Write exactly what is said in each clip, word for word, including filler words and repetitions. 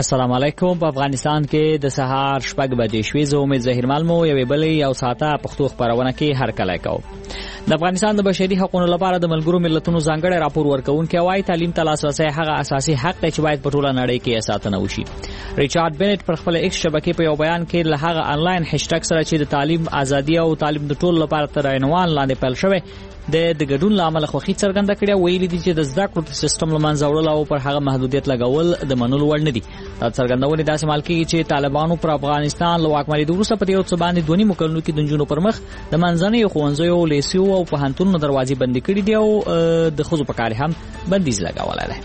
السلام علیکم. په افغانستان کې د سهار شپږ بجې شوې. زه امید ظهیرمل مو یوې بلې یو ساعته پښتو خبرونه کې هر کله کوم. د افغانستان د بشري حقوقو لپاره د ملګرو ملتونو ځانګړی راپور ورکوونکی وايي تعلیم ته لاسرسی هغه اساسي حق دی چې باید په ټوله نړۍ کې ساتنه وشي. ریچارډ بنټ پر خپل ایکس شبکې په یو بیان کې له هغه آنلاین هشټګ سره چې د تعلیم ازادي او تعلیم د ټولو لپاره تر عنوان لاندې پیل شوی د د ګډون لامل خوخي څرګنده کړې ویلي دي چې د زده کړو سیستم لمنځه وړل او پر هغه محدودیت لګول د منلو وړ نه دي. دا څرګندونه داسې مال کېږي چې طالبانو پر افغانستان له واکمنۍ وروسته په دې څه باندې دونی مکلنو کې د جنونو پر مخ د منځنۍ ښوونځیو لیسیو او پوهنتونونو دروازې بندې کړې دي او د خزو په کار هم بندیز لګولای دی.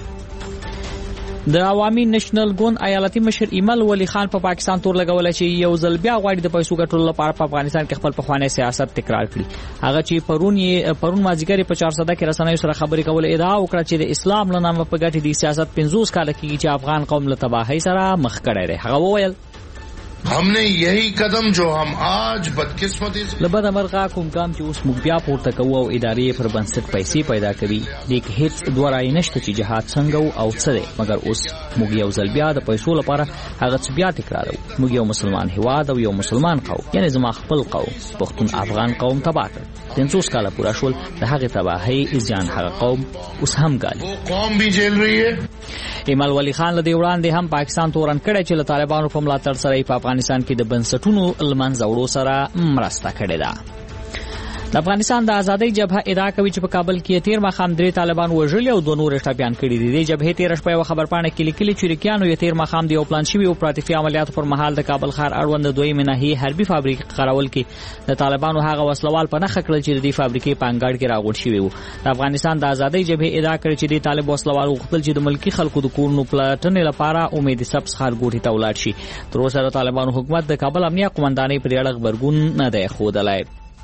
د عوامي نېشنل ګوند ایالتي مشر ایمل ولی خان په پا پاکستان تور لګول چې یو ځل بیا غواړي د پیسو ګټلو لپاره په افغانستان کې خپل پخوانی سیاست تکرار کړي. هغه چې پرون یې پرون مازیګر په چهار سده کې رسنیو سره خبرې کول ادعا وکړه چې د اسلام له نامه په ګټې د سیاست پنځوس کال کې چې افغان قوم له تباہی سره مخ کړی دی. هغه وویل हमने यही कदम जो हम आज बदकिस्मती से لبد مرغه کوم کام چې اوس موږ بیا پورته کوو او ادارې پر بنسټ پیسې پیدا کوي لیک هیڅ دوه رای نشته چې جهاد څنګه او څه دی مګر اوس موږ یو ځل بیا د پیسو لپاره هغه څه بیا تکرارو. موږ یو مسلمان هیواد او یو مسلمان قوم یعنی زما خپل قوم پښتون افغان قوم تباه کړ. پنځوس کاله پورا شول د هغه تباہی ځان هغه قوم اوس هم ګالي. قوم بھی جیل رہی ہے. ایمل ولی خان له دې وړاندې هم پاکستان تورن کړی چې له طالبانو په ملاتړ سره په افغانستان کې د بنسټونو لمنځه وړو سره مرسته کړې ده. د افغانستان د ازادۍ جبهه ادعا کوي چې په کابل کې تیر ماښام درې طالبان وژلي او دوه نور ټپيان کړي دي. د جبهې تیر شپه یو خبرپاڼه کې لیکلي چې ریکیانو یې تیر ماښام د یو پلان شوی اپراتیفي عملیاتو پر مهال د کابل ښار اړوند دویمه ناحیې حربي فابریکې قراول کې د طالبانو هغه وسلوال په نخښه کړل چې د دې فابریکې په انګړ کې راغونډ شوی وو. د افغانستان د ازادۍ جبهې ادعا کړې چې د طالب وسلوال غوښتل چې د ملکی خلکو د کورونو پلاتنې لپاره امید سبز ښارګوټي ته ولاړ شي. تر اوسه د طالبانو حکومت د کابل امنیه قومندانۍ پر اړه خبرګون نه دی ښودلی.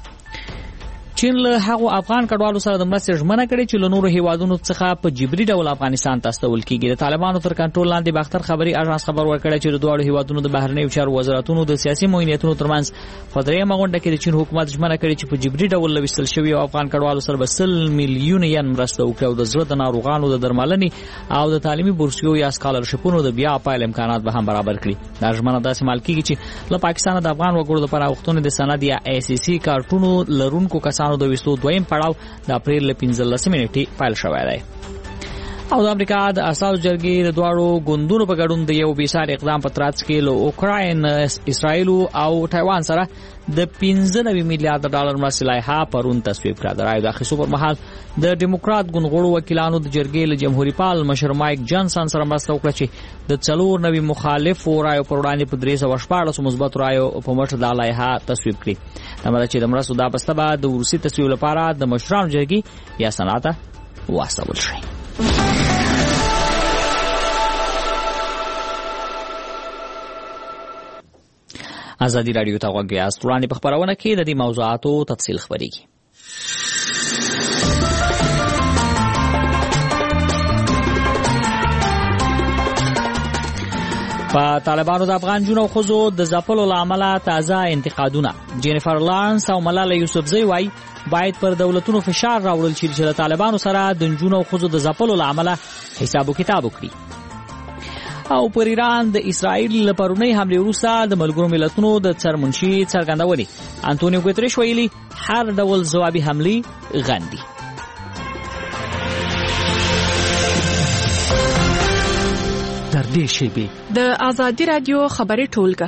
چین له هغو افغان کډوالو سره د مرستې ژمنه کړې چې له نورو هیوادونو څخه په جبري ډول افغانستان ته استول کیږي. د طالبانو تر کنټرول لاندې باختر خبري اژانس خبر ورکړی چې د دواړو هیوادونو د بهرنیو چارو وزارتونو د سیاسي معاونیتونو ترمنځ په درېیمه غونډه کې د چین حکومت ژمنه کړې چې په جبري ډول لوستل شوی افغان کډوالو سره به سل میلیون ین مرسته وکړي او د زړه د ناروغانو د درملنې او د تعلیمي بورسیو یا سکالرشپونو د بیا پایل امکانات به هم برابر کړي. دا ژمنه داسې مال کیږي چې له پاکستان د افغان وګړو لپاره غوښتنې د سند یا ای سی سی کارتونو لرونکو کسانو د وستو دویم پړاو د اپریل له پنځلسمې نیټې پیل شوی دی. او د امریکا د اساسو جرګې د دواړو ګوندونو په ګډون د یو بېساري اقدام په ترڅ کې له اوکراین، اسرائیل او تایوان سره د پنځه نوي میلیارډ ډالر مرستې لایحه پرون تصویب کړه. د رایو د اخیستو پر مهال د ډیموکرات ګوند غړو وکیلانو د جرګې له جمهوریت پال مشر مایک جانسن سره مرسته وکړه چې د څلور نوي مخالفو رایو پر وړاندې په درې سوه شپاړس مثبت رایو په مټ د لایحه تصویب کړي. دا مطلب چې د مرستو دا بسته به د وروستي تصویب لپاره د مشرانو جرګې یا سنا ته واستول شي. ازادي رادیو ته غوږ یاست. وړاندې په خبرونه کې د دې موضوعاتو تفصیل خبرېږي. په طالبانو د افغان جنو خزو د ځپلو لامل تازه انتقادونه. جینیفر لارنس او ملاله یوسفزۍ وايي باید پر دولتونو فشار راوړل شي چې طالبانو سره د جنو خزو د ځپلو لامل حساب و کتاب وکړي. او پر ایران د اسرائیل لپارونی حمله وروسته د ملګرو ملتونو د سرمنشي څرګندونې انټونیو ګوتریش ویلي هر ډول ځوابي حمله غندي. تر دې شیبې د ازادي رادیو خبري ټولګه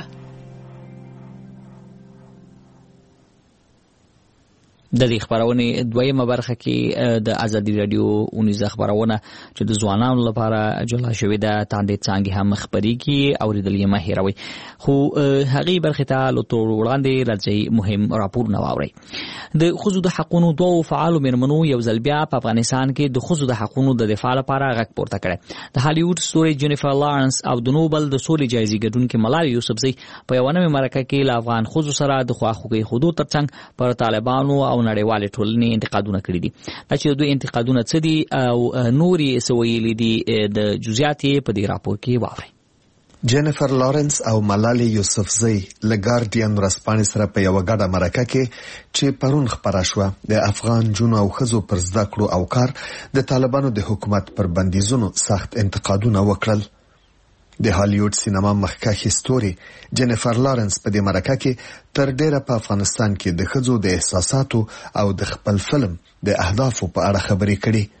د دې خبرونه دویمه برخه کې د ازادي رادیو اونیزه خبرونه چې د ځوانانو لپاره جوړه شوې ده تاندې څنګه هم خبريږي او د دې مهیروي خو هغه برخه ته لته وړاندې راځي مهم راپور نه واوري. د خزو د حقوقو دوه فعالو مرمنو یو ځل بیا په افغانستان کې د خزو د حقوقو د دفاع لپاره غږ پورته کړ. د هالیوډ ستوري جینیفر لارنس او د نوبل د سولې جایزې ګټونکې ملاله یوسفزۍ په یو نوې مرکه کې له افغان خزو سره د خواخوږي حدود ترڅنګ پر طالبانو او نړیوالې ټولنې انتقادونه کړي دي. دا چې دوی انتقادونه څه دي او نوري سویلې دي د جزئیات په دې راپور کې واوري. جینیفر لارنس او ملاله یوسفزۍ له ګارډین ورځپاڼې سره په یو غاډه مرکه کې چې پرون خبره شوه د افغان جنو او خزو پر زده کړو او کار د طالبانو د حکومت پر بندیزونو سخت انتقادونه وکړل. د هالیوډ سینما مخکښ ستوري جنیفر لارنس په دې مرکه کې تر ډیره په افغانستان کې د ښځو د احساساتو او د خپل فلم د اهدافو په اړه خبرې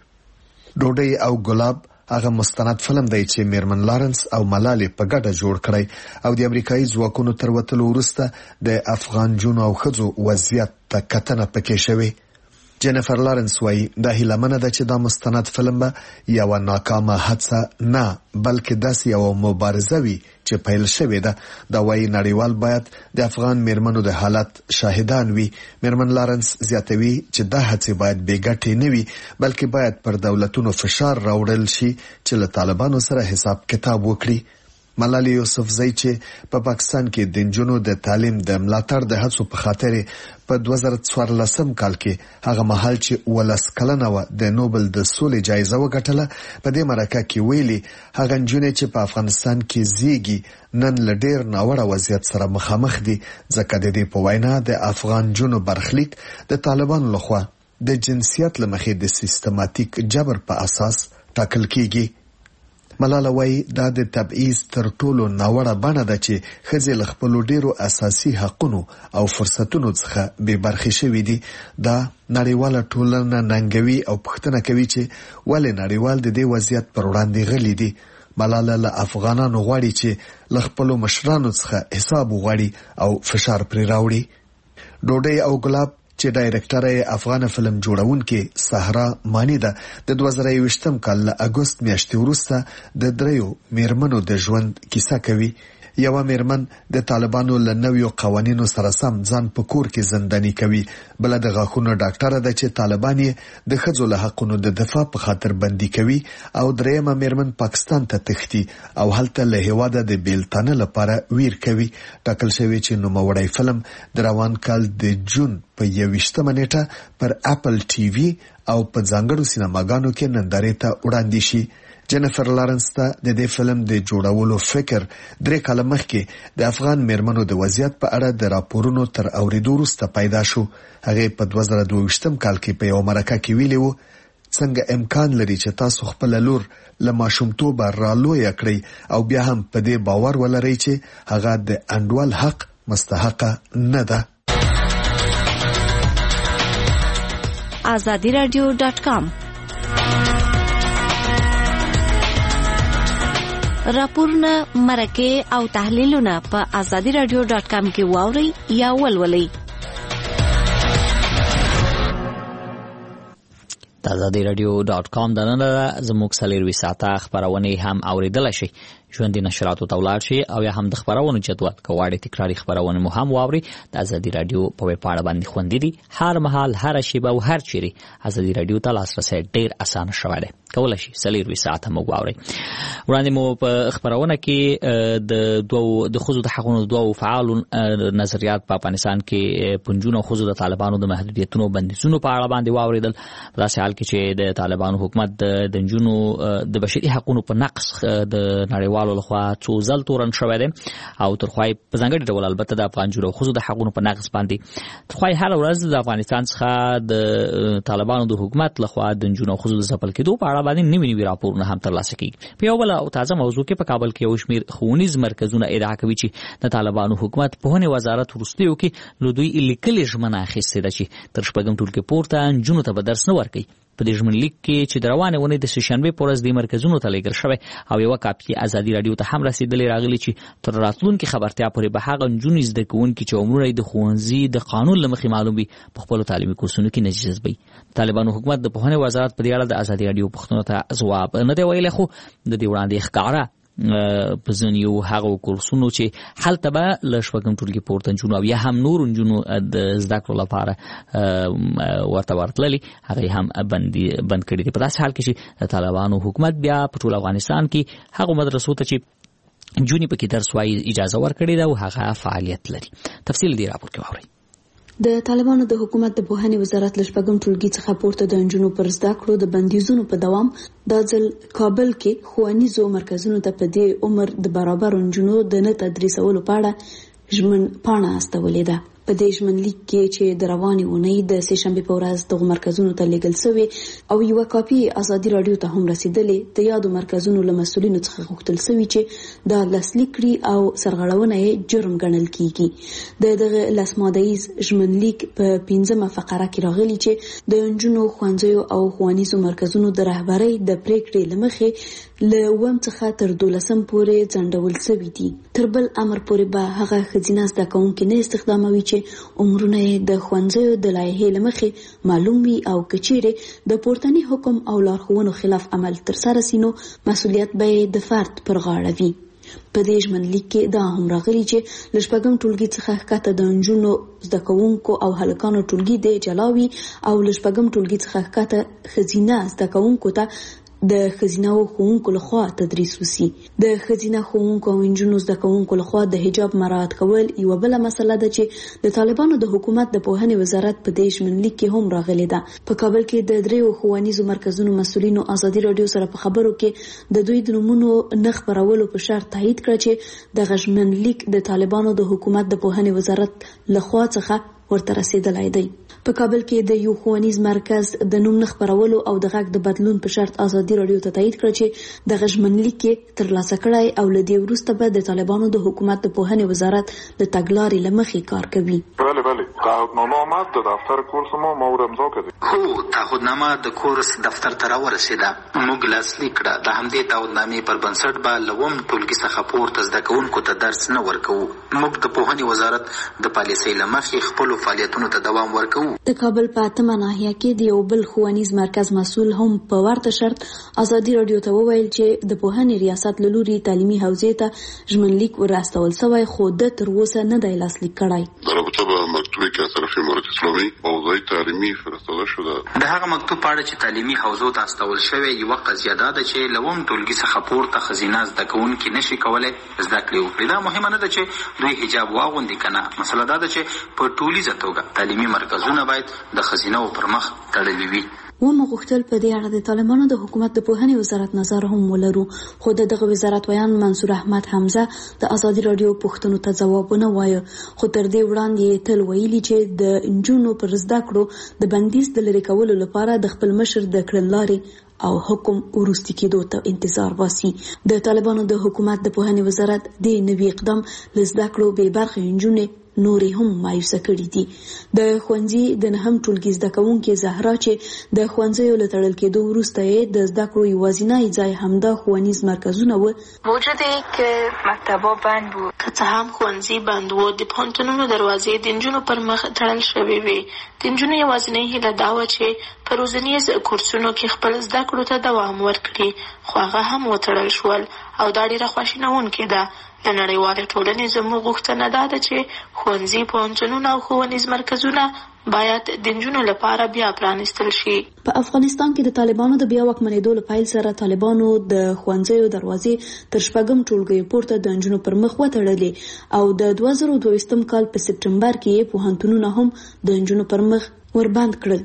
کړي. ډوډۍ او ګلاب هغه مستند فلم دی چې میرمن لارنس او ملالۍ په ګډه جوړ کړی او د امریکایي ځواکونو تر وتلو وروسته د افغان جنو او ښځو وضعیت ته کتنه پکې شوې. جنیفر لارنس وایي دا هیلهمنه ده چې دا مستند فلم به یوه ناکامه هڅه نه بلکې داسې یوه مبارزه وي چې پیل شوې ده. دا وایي نړیوال باید د افغان میرمنو د حالت شاهدان وي. میرمن لارنس زیاتوي چې دا هڅې باید بې ګټې نه وي بلکې باید پر دولتونو فشار راوړل شي چې له طالبانو سره حساب کتاب وکړي. ملالۍ یوسفزۍ چې په پاکستان کې د نجونو د تعلیم د ملاتړ د هڅو په خاطر په دوه زره څوارلسم کال کې هغه مهال چې ولس کلنه و د نوبل د سولې جایزه وګټله په دې مرکه کې ویلي هغه نجونې چې په افغانستان کې زیږي نن له ډېر ناوړه وضعیت سره مخامخ دي ځکه د دې په وینا د افغان جنو برخلیک د طالبانو لخوا د جنسیت له مخې د سیستماتیک جبر په اساس ټاکل کیږي. ملاله وایي دا د تبعیض تر ټولو ناوړه بڼه ده چې ښځې له خپلو ډېرو اساسي حقونو او فرصتونو څخه بې برخې شوي دي. دا نړیواله ټولنه ننګوي او پوښتنه کوي چې ولې نړیوال د دې وضعیت پر وړاندې غلي دي. ملاله له افغانانو غواړي چې له خپلو مشرانو څخه حساب وغواړي او فشار پرې راوړي. ډوډۍ او ګلاب چې ډایرکټر یې افغان فلم جوړونکې صحرا مانی ده د دوه زره یوویشتم کال له اګوست میاشتې وروسته د دریو میرمنو د ژوند کیسه کوي. یوه میرمن د طالبانو له نویو قوانینو سره سم ځان په کور کې زنداني کوي. بله د غاښونو ډاکټره ده چې طالبان یې د ښځو له حقونو د دفاع په خاطر بندي کوي. او دریمه میرمن پاکستان ته تښتي او هلته له هیواده د بیلتانه لپاره ویر کوي. ټاکل شوی چې نوموړی فلم د روان کال د جون په یوویشتمه نیټه پر اپل ټي وي او په ځانګړو سینماګانو کې نندارې ته وړاندې شي. جنیفر لارنس ته د دې فلم د جوړولو فکر درې کاله مخکې د افغان میرمنو د وضعیت په اړه د راپورونو تر اوریدو وروسته پیدا شو. هغې په دوه زره دوه ویشتم کال کې په یوه مرکه کې ویلي وو څنګه امکان لري چې تاسو خپله لور له ماشومتوبه رالویه کړئ او بیا هم په دې باور ولرئ چې هغه د انډول حق مستحقه نه ده. آزادی رادیو ډاټ کام راپورونه مرکه او تحلیلونه په آزادی رادیو ډاټ کام کې واوري یا ولولئ. آزادی رادیو ډاټ کام د نن زموږ څلروي ساعته خبرونه هم اوریدل شي. ژوندۍ نشراتو ته ولاړ شي او یا هم د خبرونو جدول کواړي تکراری خبرونه مو هم واوري. د آزادی رادیو په ویب پاڼه باندې خوندې دي. هر مهال هر شیبه او هر چیرې آزادی رادیو ته لاسرسي ډیر اسانه شوی دی. کولای شي څلروي ساعته مو واوري. وړاندې مو په خبرونه کې د دوه د خصوصي د حقوقو دوه فعال نظریات په افغانستان کې پنځونه خصوصي د طالبانو د محدودیتونو بندیزونو په اړه باندې واوریدل. په داسې حال کې چې د طالبانو حکومت د جنونو د بشري حقوقو په نقص د نړیوال لخوا څو ځل تورن شوی دی او ترخوای په ځانګړي ډول البته د افغان جوړو خصوصي د حقوقو په نقص باندې ترخوای هر ورځ د افغانستان څخه د طالبانو د حکومت لخوا د جنونو خصوصي د ځپل کېدو په اړه باندې نوي نوي راپورونه هم ترلاسه کیږي. په یو بل او تازه موضوع کې په کابل کې یو شمېر ښوونیز مرکزونه ادعا کوي چې د طالبانو حکومت په هنه وزارت وروستیو کې له دوی لیکلي ژمنه اخیستې ده چې تر شپږم ټولګي پورته جنونو ته به درس نه ورکوي. په دې ژمن لیک کې چې د روانې ونې د سهشنبې په ورځ د مرکزونو ته لیږل شوی او یوه کاپي آزادي رادیو ته هم رسېدلې راغلي چې تر راتلونکي خبرتیا پورې به هغه نجونې زده کوونکي چې عمرونه د ښوونځي د قانون له مخې معلوم وي په خپلو تعلیمي کورسونو کې نه جذبوي. طالبانو حکومت د پوهنې وزارت په دې اړه د آزادي رادیو پوښتنو ته ځواب نه دی ویلی خو د دې وړاندې ښکاره په ځینو هغو کورسونو چې هلته به له شپږم ټولګي پورته نجونو او یا هم نورو نجونو د زده کړو لپاره ورته ورتللي هغې هم بند کړي دي. په داسې حال کې چې د طالبانو حکومت بیا په ټول افغانستان کې هغو مدرسو ته چې نجونې پکې درس وایي اجازه ورکړې ده او هغه فعالیت لري. تفصیل دې راپور کې واورئ. د طالبانو د حکومت د پوهنې وزارت له شپږم ټولګي څخه پورته د نجونو پر زده کړو د بندیزونو په دوام دا ځل کابل کې ښوونیزو مرکزونو ته په دې عمر د برابرو نجونو د نه تدریسولو په اړه ژمن پاڼه استولې ده. په دې ژمنلیک کې چې د روانې اونۍ د سه شنبه په ورځ دغه مرکزونو ته لیږل شوی او یو کاپي ازادي رادیو ته هم رسیدلې د یادو مرکزونو له مسؤلینو څخه غوښتل شوی چې د لاسلیک کړي او سرغړونه یې جرم ګڼل کیږي. د دغه لاسمادهیز ژمنلیک په پنځمه فقره کې راغلی چې د انجونو خوانځيو او خوانیزو مرکزونو د رهبرۍ د پریکړې لمخې له وم څخه تر دولسم پورې ځنډول شوی دي. تر بل امر پورې به هغه خزینه زده کوونکي نه استخداموي چې عمرونه د خوانځيو د لایحې لمخې معلوم وي او کچېره د پورتني حکم او لارښوونو خلاف عمل ترسره سينو مسؤلیت به د فرد پر غاړه وي. په دې ژمنلیک کې دا هم راغلی چې لشپږم ټولګي څخه ښکته د انجونو زده کوونکو او هلکانو ټولګي د جلاوي او لشپږم ټولګي څخه ښکته خزینه زده کوونکو ته د خزینه او ښوونکو لخوا تدریس وسی. د خزینه ښوونکو او انجونو زده کوونکو لخوا د حجاب مراعات کول یو بل مسله ده چې د طالبانو د حکومت د پوهنې وزارت په دې ژمنلیک کې هم راغلی ده. په کابل کې د دریو ښوونیزو مرکزونو مسؤلینو ازادي رادیو سره په خبرو کې د دوی د نومونو نه خبرولو په شرط تایید کړ چې د ژمنلیک د طالبانو د حکومت د پوهنې وزارت لخوا څخه ورته رسیدلای دی. په کابل کې د یو ښوونیز مرکز د نوم نه خبرولو او د غږ د بدلون په شرط ازادي رادیو ته تایید کړ چې د ژمنلیک کې ترلاسه کړای او له دې وروسته به د طالبانو د حکومت د پوهنې وزارت د تګلارې لمخې کار کوي. بله بله تعهدنامه آمد د دفتر کورس ما ما امضا کړه. هو تعهدنامه د کورس دفتر ته راورسیده. موږ لاسلیک کړه. د همدې تعهدنامې پر بنسټ به لوم ټولګي څخه پورته زده کوونکو ته درس نه ورکوو. موږ د پوهنې وزارت د پالیسۍ لمخې خپل فعالیتونو ته دوام ورکوو. د کابل په اتمه ناحیه کې د یو بل ښوونیز مرکز مسؤل هم په ورته شرط ازادي رادیو ته وویل چې د پوهنې ریاست له لوري تعلیمي حوزې ته ژمنلیک ورستول شوی خو د تر اوسه نه دی لاسلیک کړی. در رابطه با مکتوبی که از طرف امارت اسلامی حوزه تعلیمی فرستاده شده. د هغه مکتوب په اړه چې تعلیمي حوزو ته استول شوی یوه قضیه دا ده چې لوم ټولګي څخه پورته ښځینه زده کوونکي نشي کولی زده کړې وکړي. دا مهمه نه ده چې دوی حجاب واغوندي که نه. مسله دا ده چې په ټولیزه توګه تعلیمي مرکزونه باید د ښځینو پر مخ تړلي وي. ومو غوښتل په دې اړه د طالبانو د حکومت د پوهنې وزارت نظر هم ولرو خو د دغه وزارت ویان منصور احمد حمزه د ازادي رادیو پوښتنو ته ځواب نه وایي. خو تر دې وړاندې تل ویلي چې د انجونو پر زده کړو د بندیز د لرې کولو لپاره د خپل مشر د کړنلارې او حکم وروستي کېدو ته انتظار باسي. د طالبانو د حکومت د پوهنې وزارت د نوي اقدام له زده کړو بې برخې انجونې نورې هم مایوسه کړي دي. د ښوونځي د نهم ټولګي زده کوونکې زهرا چې د ښوونځیو له تړل کېدو وروسته یې د زده کړو یوازینی ځای همدا ښوونیز مرکزونه و. موجود که مکتبا بند بود که څه هم ښوونځي بند و د پوهنتونونو دروازې د نجونو پر مخ تړل شوې وې. د نجونو یوازینۍ هیله دا وه چې په روزنیز کورسونو کې خپل زده کړو ته دوام ورکړي خو هغه هم وتړل شول او دا ډېره خواشینونکې ده. د نړیوالې ټولنې زموږ غوښتنه دا ده چې ښوونځي پوهنتونونه او ښوونیز مرکزونه باید د نجونو لپاره بیا پرانیستل شي. په افغانستان کې د طالبانو د بیا واکمنېدو له پیل سره طالبانو د ښوونځیو دروازې تر شپږم ټولګیو پورته د نجونو پر مخ وتړلې او د دوه زره دویشتم کال په سپټمبر کې پوهنتونونه هم د نجونو پر مخ وربند کړل.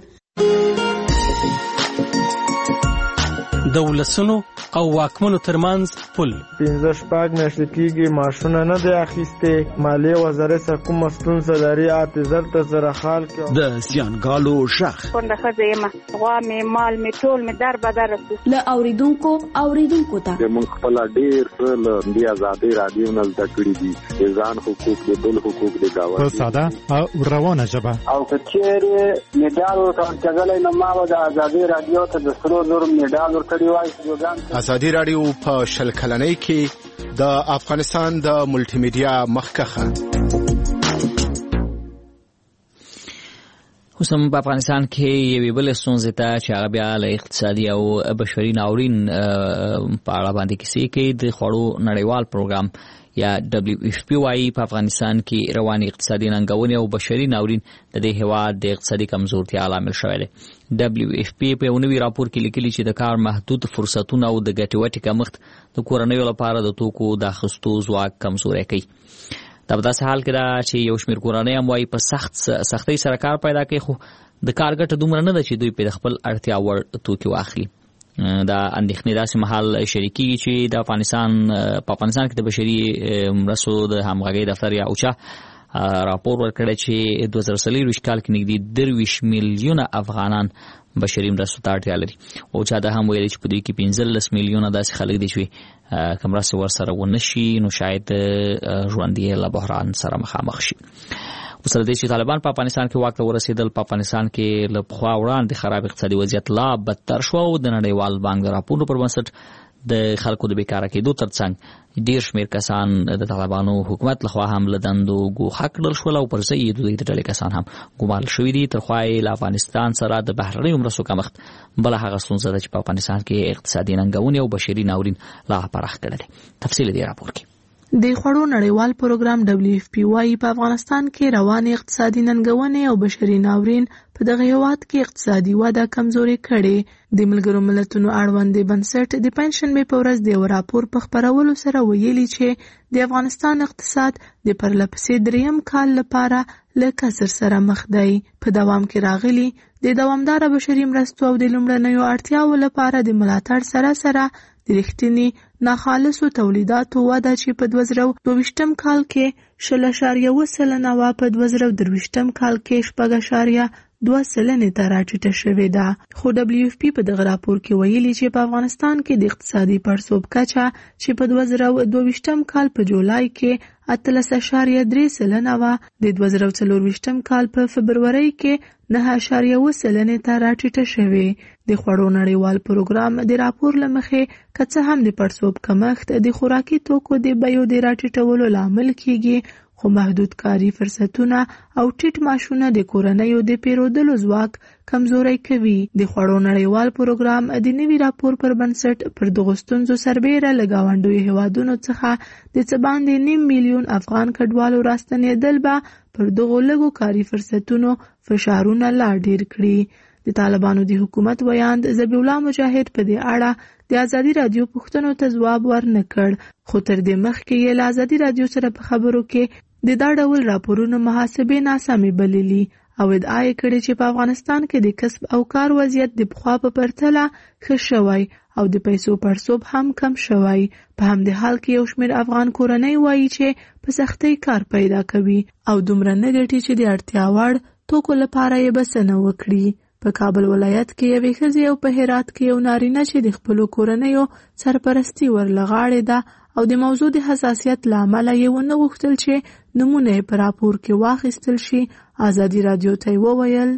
د ولسونو او واکمنو ترمنځ پل پنځه شپږ میاشتې کېږي معاشونه نه دی اخیستې. مالیې وزارت څخه کومه ستونزه لري حافظر ته سره حال کړه. د زیانګالو غږ کونډه ښځه یم غوا مې مال مې ټول مې در بدر رسو له اورېدونکو اورېدونکو ته موږ خپله ډېر څه له دې ازادۍ راډیو نه زده کړي دي. د ځان حقوق د بل حقوق د ګاونډي په ساده او روانه ژبه. او که چېرې مډال ورکول کېدلی نو ما به د ازادۍ راډیو ته د سرو زرو مډال ورکړی وای. ازادي رادیو په شل کلنۍ کې د افغانستان د ملټي میډیا مخکخه. اوس هم په افغانستان کې یوې بلې ستونزې ته چې هغه بیا له اقتصادي او بشري ناورین په اړه باندې کیسې کوي. د خوړو نړیوال پروګرام یا دبلیو اف پی وايي په افغانستان کې رواني اقتصادي ننګونې او بشري ناورین د دې هېواد د اقتصادي کمزورتیا لامل شوی دی. دبلیو اف پی په یو نوي راپور کې لیکلي چې د کار محدود فرصتونه او د ګټې وټې کمښت د کورنیو لپاره د توکو د اخیستو ځواک کمزوری کوي. دا په داسې حال کې ده چې یو شمېر کورنۍ هم وایي په سخت سختۍ سره کار پیدا کوي خو د کار ګټه دومره نه ده چې دوی په خپل اړتیا وړ توکي واخلي. دا اندېښنې داسې مهال شریکېږي چې د افغانستان په افغانستان کې د بشري مرستو د همغږۍ دفتر یا اوچا راپور ورکړی چې دوه زره څلوېښت کال کې نږدې درویشت میلیونه افغانان بشري مرستو ته اړتیا لري او چا دا هم ویلي چې په دوی کې پنځلس میلیونه داسې خلک دي چې که مرستې ورسره ونه شي نو شاید ژوند یې له بحران سره مخامخ شي. اوس تر دې چې طالبان په افغانستان کې واک ته ورسېدل، په افغانستان کې له پخوا وړاندې خراب اقتصادي وضعیت لا بدتر شو او د نړیوال بانک د راپورونو پر بنسټ د خلکو د بیکاره کېدو ترڅنګ ډېر شمېر کسان د طالبانو حکومت لخوا هم له دندو ګوښه کړل شول او پر ځای یې د دوی د ډلې کسان هم ګمارل شوي دي. تر خوا یې له افغانستان سره د بهرنیو مرستو کمښت بله هغه ستونزه ده چې په افغانستان کې اقتصادي ننګونې او بشري ناورین لا پراخ کړی دی. تفصیل دې راپور کې د خوړو نړیوال پروګرام دبلیو اف پی وايي په افغانستان کې روان اقتصادي ننګونې او بشري ناورین په دغه هیواد کې اقتصادي وده کمزوري کړي. د ملګرو ملتونو اړوند بنسټ د پنځشنبې په ورځ د یو راپور په خپرولو سره ویلي چې د افغانستان اقتصاد د پرلپسې دریم کال لپاره له کسر سره مخ دی. په دوام کې راغلي د دوامداره بشري مرستو او د لومړنیو اړتیاوو لپاره د ملاتړ سره سره د رښتینی ناخالصو تولیداتو وده چې په دوه زره دوهویشتم کال کې شل اعشاریه اووه سلنه وه، په دوه زره درویشتم کال کې شپږ اعشاریه دوه سلنې ته راټیټه شوې ده. خو دبلیو اف پی په دغه راپور کې ویلي چې په افغانستان کې د اقتصادي پړسوب کچه چې په دوه زره دوهویشتم کال په جولای کې اتلس اعشاریه درې سلنه وه، د دوه زره څلورویشتم کال په فبرورۍ کې نه اعشاریه اووه سلنې ته راټیټه شوې. د خوړو نړیوال پروګرام د راپور له مخې که څه هم د پړسوب کمښت د خوراکي توکو د بیو د راټیټولو لامل کیږي، خو محدود کاري فرصتونه او ټیټ معاشونه د کورنیو د پیرودلو ځواک کمزوری کوي. د خوړو نړیوال پروګرام د نوي راپور پر بنسټ پر دغو ستونزو سربیره له ګاونډیو هیوادونو څخه د څه باندې نیم میلیون افغان کډوالو راستنېدل به پر دغو لږو کاري فرصتونو فشارونه لا ډیر کړي. د طالبانو د حکومت ویاند ذبیح الله مجاهد په دې اړه د ازادي رادیو پوښتنو ته ځواب ورنه کړ، خو تر دې مخکې یې له ازادي رادیو سره په خبرو کې د دا ډول راپورونو محاسبې ناسمې بللي او ادعا یې کړې چې په افغانستان کې د کسب او کار وضعیت د پخوا په پرتله ښه شوی او د پیسو پړسوب هم کم شوی. په همدې حال کې یو شمېر افغان کورنۍ وایي چې په سختۍ کار پیدا کوي او دومره نه ګټي چې د اړتیا وړ توکو لپاره یې بسنه وکړي. په کابل ولایت کې یوې ښځې او په هرات کې یو نارینه چې د خپلو کورنیو سرپرستي ورلغاړې ده او د موضوع د حساسیت له امله یې ونه غوښتل چې نمونه یې په راپور کې واخیستل شي، ازادي رادیو ته یې وویل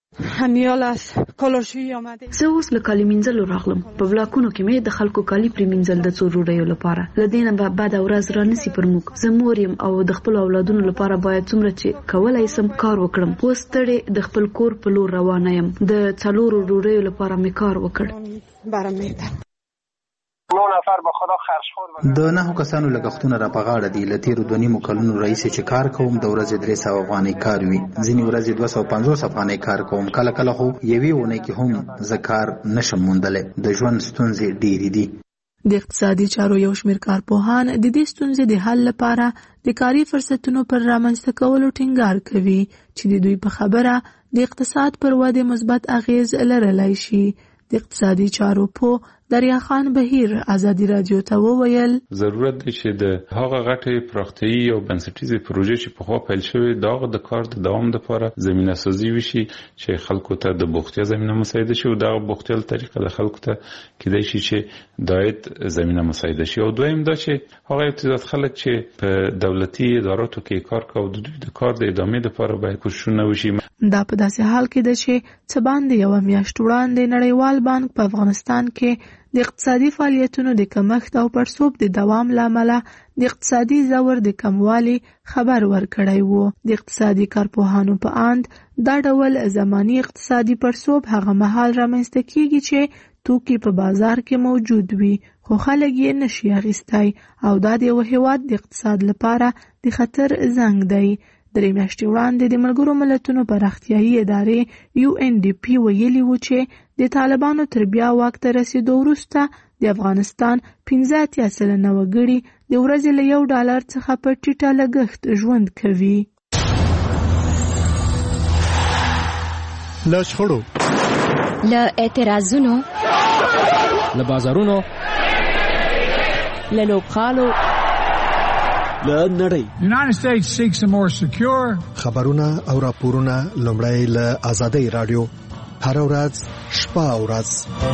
زه اوس له کالي مینځلو راغلم. په بلاکونو کې مې د خلکو کالي پرې مینځل د څو ډوډیو لپاره. له دې نه به بده ورځ رانسي پر موږ. زه مور یم او د خپلو اولادونو لپاره باید څومره چې کولی سم کار وکړم. اوس ستړې د خپل کور په لور روانه یم. د څلورو ډوډیو لپاره مې کار وکړ. نو نفر به خدا خرج خور د نهو کسانو لګښتونه را په غاړه دي. له تیرو دوه نیمو کلونو راهیسې چې کار کوم د ورځې درې سوه افغانۍ کار وي، ځینې ورځې دوه سوه پنځوس افغانۍ کار کوم، کله کله خو یوې اونۍ کې هم زه کار نشم موندلی. د ژوند ستونزې ډېرې دي. د اقتصادي چارو یو شمېر کارپوهان د دې ستونزې د حل لپاره د کاري فرصتونو پر رامنځته کولو ټینګار کوي چې د دوی په خبره د اقتصاد پر ودې مثبت اغیز لرلی شي. د اقتصادي چارو په دریا خان بهیر ازادي رادیو ته وویل ضرورت دی چې د هغه غټې پراختیايي او بنسټیزې پروژې چې پخوا پیل شوې د هغه د کار د دوام لپاره زمینه سازي وشي چې خلکو ته د بوختیا زمینه مساعده شي او دغه بوختیا طریقه د خلکو ته کېدای شي چې د عاید زمینه مساعده شي. او دویم دا چې هغه ابتداء خلک چې په دولتي اداراتو کې کار کوي د دوی د کار د ادامې لپاره باید کوششونه وشي. دا په داسې حال کې ده چې څه باندې یوه میاشت وړاندې نړیوال بانک په افغانستان کې د اقتصادي فعالیتونو د کمښت او پړسوب د دوام له امله د اقتصادي ځور د کموالي خبر ورکړی و. د اقتصادي کارپوهانو په اند دا ډول زماني اقتصادي پړسوب هغه مهال رامنځته کیږي چې توکي په بازار کې موجود وي خو خلک یې نشي اخیستی او دا د یو هیواد د اقتصاد لپاره د خطر زنګ دی. درې میاشتې وړاندې د ملګرو ملتونو پراختیایي ادارې یو ان ډي پی ویلي و چې د طالبانو تر بیا واک ته رسېدو وروسته د افغانستان پنځه اتیا سلنه وګړي د ورځې له یو ډالر څخه په ټیټه لګښت ژوند کوي. له شخړو، له اعتراضونو، له بازارونو، له لوبغالو له نړۍ. خبرونه او راپورونه لومړی له آزادۍ رادیو هر ورځ شپه او ورځ.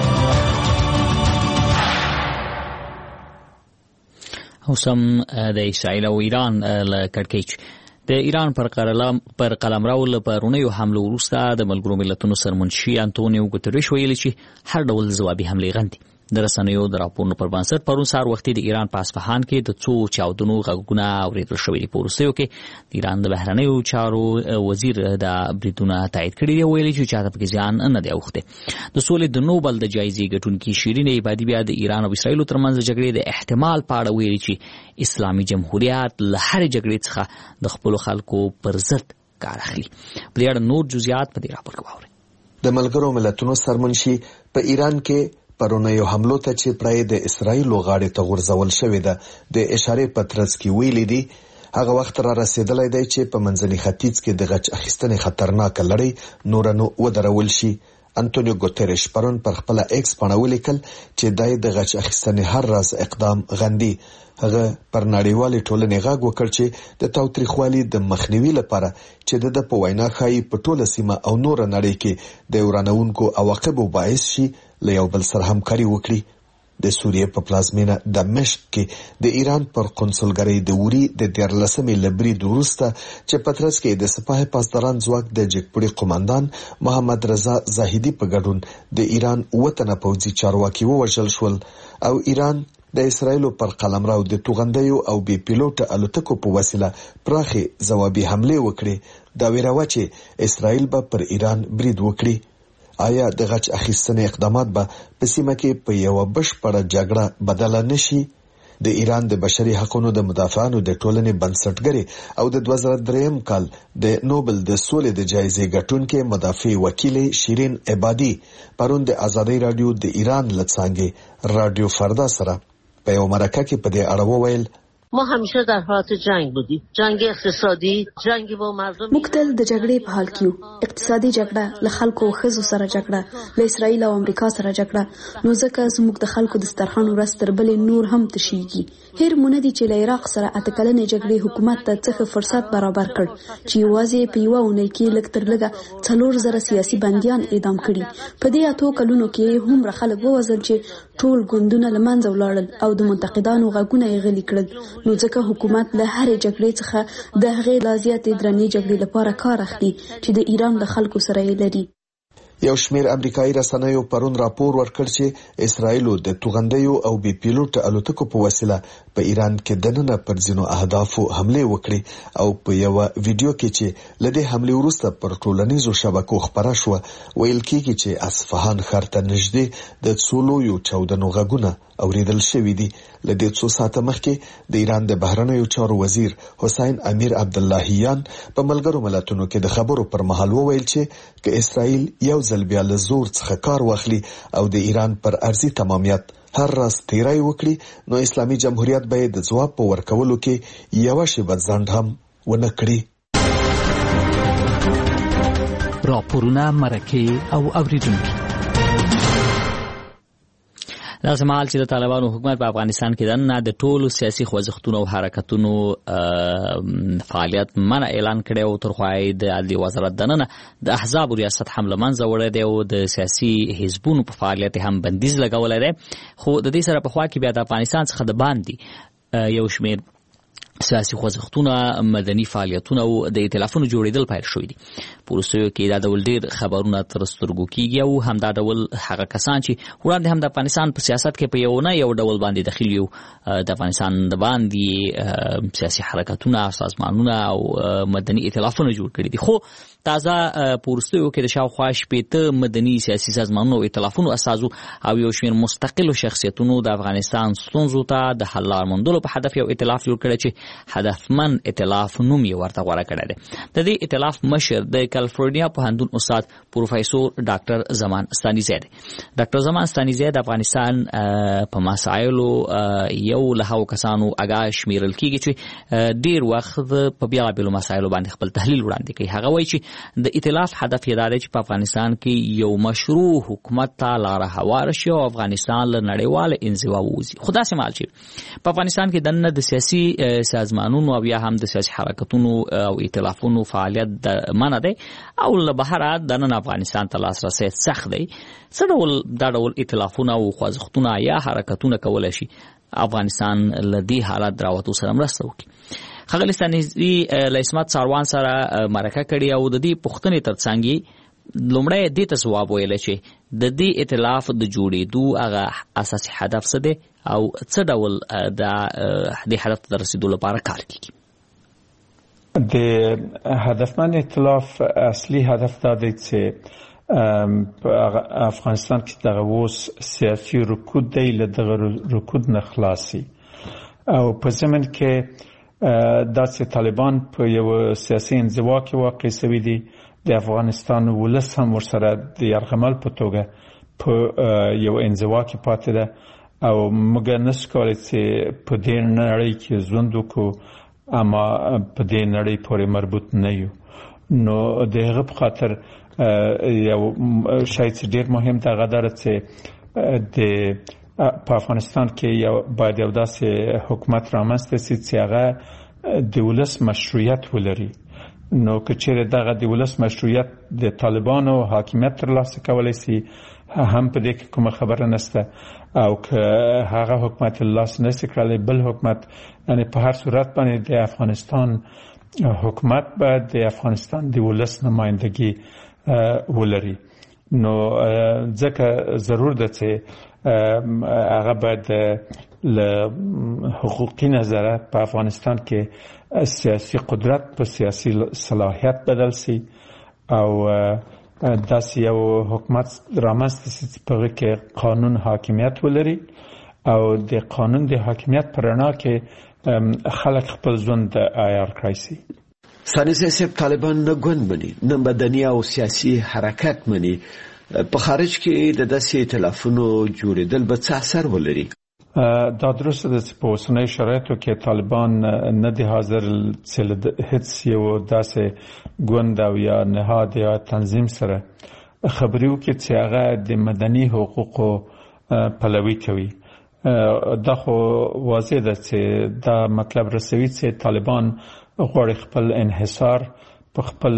اوسم د اسرائیل او ایران له کړکېچ د ایران پر قلم پر قلمرو له پرونیو حملو وروسته د ملګرو ملتونو سرمنشي انټونیو ګوتریش ویلي چې هر ډول ځوابي حملې غندي. د رسنیو د راپورونو پر بنسټ پرون سهار وختي د ایران په اصفهان کې د څو چاودنو غږونه اورېدل شوي دي. په وروستیو کې د ایران د بهرنیو چارو وزیر د بریدونه تایید کړي دي، ویلي چې چاته پکې زیان نه دی اوښتی. د سولې د نوبل د جایزې ګټونکي شیرین عبادي بیا د ایران او اسرائیلو ترمنځ د جګړې د احتمال په اړه ویلي چې اسلامي جمهوریت له هرې جګړې څخه د خپلو خلکو پر ضد کار اخلي. په دې اړه نور جزئیات په دې راپور کې واورئ. د ملګرو ملتونو سرمنشي په ایران کې پرونیو حملو ته چې پرای د اسرائیلو غاړې ته غورځول شوې ده د اشارې په ترڅ کې ویلي دي هغه وخت را رسیدلی دی چې په منځني ختیځ کې د غچ اخیستنې خطرناکه لړۍ نور نو ودرول شي. انټونیو ګوتریش پرون پر خپل ایکس باندې ولیکل چې دای د غچ اخیستنې هر راز اقدام غندي. هغه پر نړیوالې ټولنې غږ وکړ چې د تاوتریخوالي د مخنیوي لپاره چې د په وینا ښایي په ټوله سیمه او نور نړۍ کې د ورانونکو عواقبو باعث شي له یو بل سره همکاري وکړي. د سوریې په پلازمینه دمشق کې د ایران پر قونسلګرۍ د وری د دیارلسمې لبرید وروسته چې په ترڅ کې د سپاه پاسداران ځواک د جګپوړي قوماندان محمد رضا زاهدي په ګډون د ایران وطن پوځي چارواکي ووژل شول او ایران د اسرائیلو پر قلمرو د توغندیو او بي پیلوټ الوتکو په وسیله پراخي ځوابي حمله وکړي. دا ویراوه چې اسرائیل به پر ایران برید وکړي. آیا د غچ اخیستنې اقدامات به په سیمه کې په یو بشپړه جګړه بدله نشي؟ د ایران د بشري حقوقو د مدافعانو د ټولنې بنسټګري او د دوه زره دریم کال د نوبل د سولې د جایزې ګټونکې مدافع وکیل شیرین عبادي پرون د آزادۍ رادیو د ایران لڅانګې رادیو فردا سره په یو مرکه کې په دې اړه وویل ما همیشه در حالت جنگ بودیم، جنگ اقتصادی، جنگ با مردم. موږ تل د جګړې په حال کې یو، اقتصادي جګړه، له خلکو خزو سره جګړه، له اسرائیل او امریکا سره جګړه. نو ځکه زموږ د خلکو د سترخان ورځ تر بلې نور هم تشیږي. هیر مونږ دي چې له عراق سره اته کلنې جګړې حکومت ته څه فرصت برابر کړ چې یوازې په یو اونۍ کې لږ تر لږه څلور زره سیاسي بندیان اعدام کړي. په دې اتو کلونو کې هم خلک ووژل چې ټول ګوندونه له منځه ولاړل او د منتقدانو غږونه یې غلي کړل. نو ځکه حکومت له هرې جګړې څخه د هغې لا زیاتې درنې جګړې لپاره کار اخلي چې د ایران د خلکو سره یې لري. یو شمیر امریکایي رسنیو پرون راپور ورکړ چې اسرائیل د توغندیو او بي پیلوټ الوتکو په وسیله په ایران کې دننه پر ځینو اهدافو حمله وکړي او په یو ویډیو کې چې لدې حمله وروسته پر ټولنیزو شبکو خبره شو ویل کېږي چې اصفهان ښار ته نږدې د څولو یو چاودنو غږونه اوریدل شوې دي. لدې څو ساعته مخکې د ایران د بهرنیو چارو وزیر حسین امیر عبداللهیان په ملګرو ملتونو کې د خبرو پر مهال وویل چې که اسرائیل یو ځل بیا له زور څخه کار واخلي او د ایران پر ارضي تمامیت هر راز تیرای وکړي نو اسلامي جمهوریت به د ځواب په ورکولو کې یو شی بځند هم ونه کړي. راپورونه مرکه او اوریدونکو دا سمال چې د طالبانو حکومت په افغانستان کې دننه د ټولو سیاسي خوځښتونو او حرکتونو فعالیت منع اعلان کړی او تر خوا د عدلي وزارت دننه د احزاب ریاست هم له منځه وړی دی او د سیاسي حزبونو په فعالیت هم بندیز لګولی دی. خو د دې سره په خوا کې بیا د افغانستان څخه د باندې یو شمېر سیاسي خوځښتونه، مدني فعالیتونه او د ائتلافونو جوړېدل پیل شوي دي. په وروستیو کې دا ډول ډېر خبرونه تر سترګو کېږي او همدا ډول هغه کسان چې وړاندې هم د افغانستان په سیاست کې په یو نه یو ډول باندې دخیل یو د افغانستان د باندې سیاسي حرکتونه، سازمانونه او مدني ائتلافونه جوړ کړي دي. خو تازه په وروستیو کې د شاوخوا شپېته مدني سیاسي سازمانونو او ائتلافونو استازو او یو شمېر مستقلو شخصیتونو د افغانستان ستونزو ته د حل لار موندلو په هدف یو ائتلاف جوړ کړی چې هدفمن ائتلاف نوم یې ورته غوره کړی دی. د دې ائتلاف مشر د کالیفورنیا پوهنتون استاد پروفیسور ډاکټر زمان ستانیزی دی. ډاکټر زمان ستانیزی د افغانستان په مسایلو یو له هغو کسانو اګاه شمیرل کېږي چې ډېر وخت په بېلابېلو مسایلو باندې خپل تحلیل وړاندې کوي. هغه وایي چې د ائتلاف هدف یې دا دی چې په افغانستان کې یو مشروع حکومت ته لاره هواره شي او افغانستان له نړیواله انزوا ووځي. خو داسې مهال چې په افغانستان کې دننه د سیاسي سازمانونو او یا هم د سیاسي حرکتونو او ائتلافونو فعالیت د منع دی او له بهره د نن افغانستان ته لاسرسی سخت دی. څه ډول دا ډول ائتلافونه او خوځښتونه یا حرکتونه کولی شي افغانستان له دې حالت راوتو سره مرسته وکړي؟ ښاغلي ستانکزي له عصمت ساروان سره مرکه کړې او د دې پوښتنې ترڅنګ لومړی دې ته ځواب ویلی چې د دې ائتلاف د جوړېدو هغه اساسي هدف څه دی او څه ډول د دې هدف ته رسیدو لپاره کار کیږي؟ د هدفمند ائتلاف اصلي هدف دا دی چې په افغانستان کې دغه اوس سیاسي رکود دی، له دغه رکود نه خلاصي او په ضمن کې داسې طالبان په یو سیاسي انزوا کې واقع شوي دي. د افغانستان ولس هم ورسره د یرغمل په توګه په یو انزوا کې پاتې ده او موږ نشو کولی چې په دې نړۍ کې ژوند وکړو اما په دې نړۍ پورې مربوط نه یو. نو د هغه په خاطر یو شی چې ډېر مهم دی هغه دا چې د په افغانستان کې یو باید یو داسې حکومت رامنځته شي چې هغه د ولس مشروعیت ولري. نو که چیرې دغه د ولس مشروعیت د طالبانو حاکمیت ترلاسه کولی شي هم په دې کې کومه خبره نشته او که هغه حکومت ترلاسه نشي کړلی بل حکومت، یعنی په هر صورت باندې د افغانستان حکومت باید د افغانستان د ولس نمایندګي ولري. نو ځکه ضرور ده چې هغه باید له حقوقي نظره په افغانستان کې سیاسي قدرت په سیاسي صلاحیت بدل شي او داسې یو حکومت رامنځته شي چې په هغه کې قانون حاکمیت ولري او د قانون د حاکمیت په رڼا کې خلک خپل ژوند عیار کړی شي. ستانکزي صاحب، طالبان نه ګوند مني نه مدني او سیاسي حرکت مني. په خارج کې د داسې ائتلافونو جوړېدل به څه اثر ولري؟ دا درسته ده چې په اوسنیو شرایطو کې طالبان نه دي حاضر چې له هېڅ یو داسې ګوند او یا نهاد یا تنظیم سره خبرې وکړي چې هغه د مدني حقوقو پلوي کوي. دا خو واضح ده چې دا مطلب رسوي چې طالبان غواړي خپل انحصار په خپل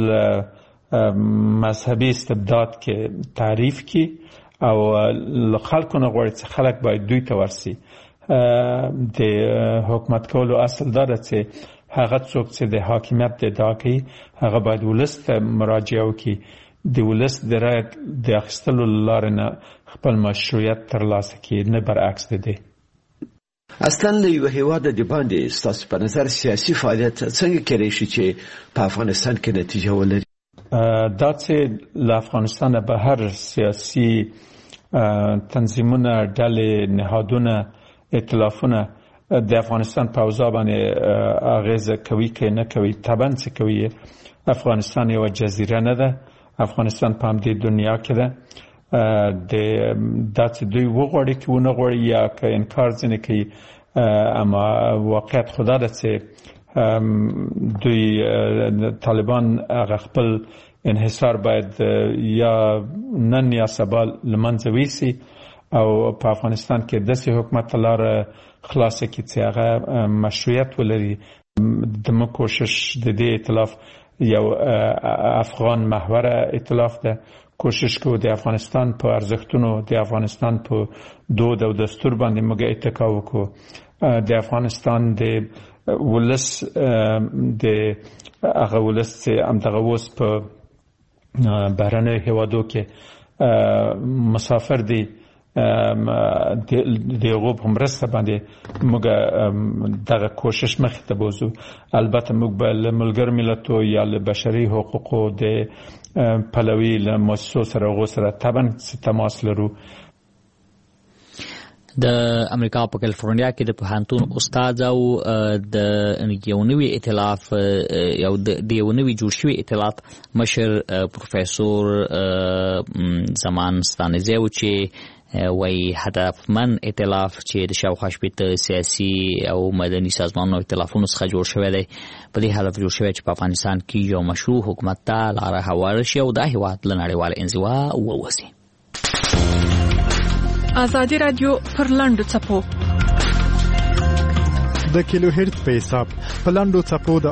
مذهبي استبداد کې تعریف کی او خلکو نه غواړي چې خلک باید دوی ته ورسي. د حکومت کولو اصل دا ده چې هغه څوک چې د حاکمیت ادعا کوي هغه باید ولس ته مراجعه وکړي، د ولس د رایې د اخیستلو له لارې نه خپل مشروعیت ترلاسه کړي، نه برعکس دی. اصلا له یو هیواده د باندې ستاسو په نظر سیاسي فعالیت څنګه کېدای شي چې په افغانستان کې نتیجه ولري؟ دا چې له افغانستان بهر سیاسي تنظیمونه، ډلې، نهادونه، ائتلافونه د افغانستان په اوضاع باندې اغیزه کوي که نه کوي؟ طبعا چې کوي. افغانستان یو جزیره نه ده، افغانستان په همدې دنیا کې ده. د دا چې دوی وغواړي که ونه غواړي یا که انکار ځینې کوي، اما واقعیت خدا ده چې دوی طالبان هغه خپل انحصار باید یا نن یا سبا له منځه ویسي او په افغانستان کې داسې حکومت ته لاره خلاصه کړي چې هغه مشروعیت ولري. زموږ کوشش د دې ائتلاف یو افغان محوره ائتلاف ده. کوشش کوو د افغانستان په ارزښتونو، د افغانستان په دود او دستور باندې موږ اتکا وکړو. د افغانستان د ولس د هغه ولس چې همدغه اوس په بهرنیو هیوادو کې مسافر دي، د هغو په مرسته باندې موږ دغه کوشش مخې ته بوځو. البته موږ به له ملګرو ملتو یا له بشري حقوقو د پلوي له مؤسسو سره هغو سره طبعا تماس لرو. د امریکا په کالیفورنیا کې د پوهنتون استاد او د یو نوي ائتلاف یو د یو نوي جوړ شوي ائتلاف مشر پروفیسور زمان ستانکزي و چې وایي هدفمند ائتلاف چې د شاوخوا شپېته سیاسي او مدني سازمانونو ائتلافونو څخه جوړ شوی دی، په دې هدف جوړ شوی چې په افغانستان کې یو مشروع حکومت ته لاره هواره شي او دا هېواد له نړیواله انزوا ووځي. ازادي رادیو پر لنډو څپو د کیلو هرت په حساب په لاندو چپو د